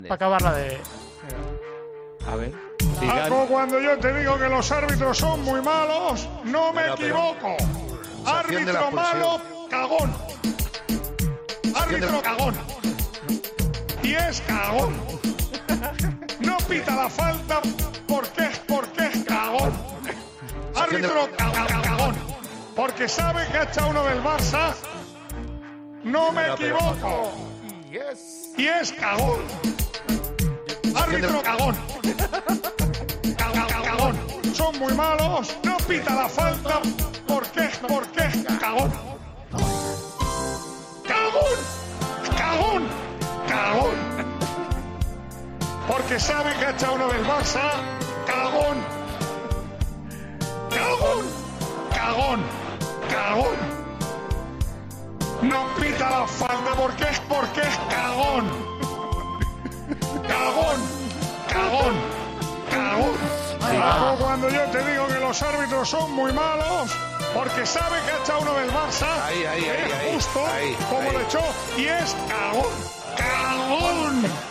Para acabarla de... A ver. Paco, cuando yo te digo que los árbitros son muy malos, no me equivoco. Árbitro malo, cagón. Árbitro cagón. Y es cagón. No pita la falta porque es cagón. Árbitro cagón. Porque sabe que ha echado uno del Barça. No me equivoco. Y es cagón. Árbitro cagón. Cagón. Son muy malos. No pita la falta porque es cagón. Cagón. Porque sabe que ha echado uno del Barça. Cagón. No pita la falta porque es cagón. Cagón. Paco, cuando yo te digo que los árbitros son muy malos, porque sabe que ha echado uno del Barça, es justo como lo echó, y es cagón.